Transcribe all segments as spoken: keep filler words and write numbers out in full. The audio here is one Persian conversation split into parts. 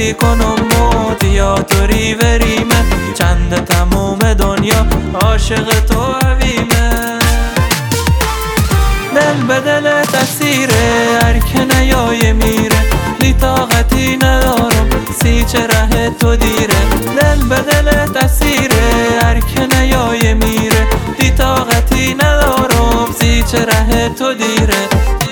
بازی کنم تئاتری وریمه، چند تموم دنیا عاشق تو عویمه. دل به دل تسیره هر که نیای میره، بی طاقتی ندارم سی چه ره تو دیره. دل به دل تسیره هر که نیای میره، بی طاقتی ندارم سی چه ره تو دیره.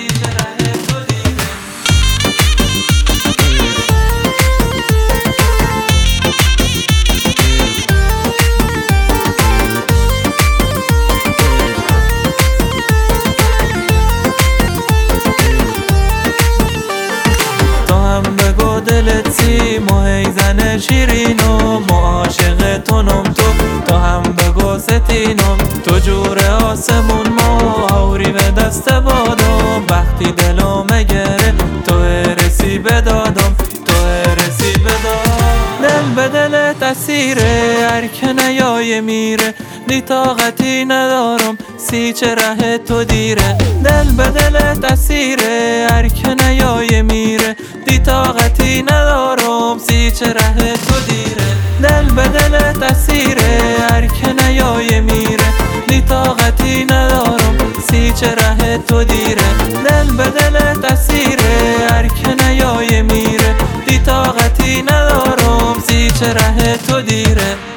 دلت سیم و هیزن شیرینم، عاشق تونم تو تو هم بگو ستینم. تو جور آسمون ما آوری به دست بادم، وقتی دلو مگره تو رسی بدادم، تو رسی بدادم. دل به دل تسیره هر که نیای میره، بی طاقتی ندارم سی چه ره تو دیره. دل به دل تسیره هر که نیای میره، بی طاقتی ندارم سی چه ره تو دیره. دل به دل تسیره هر که نیای میره، بی طاقتی ندارم سی چه ره تو دیره. دل به دل تسیره هر که نیای میره، بی طاقتی ندارم سی چه ره تو دیره.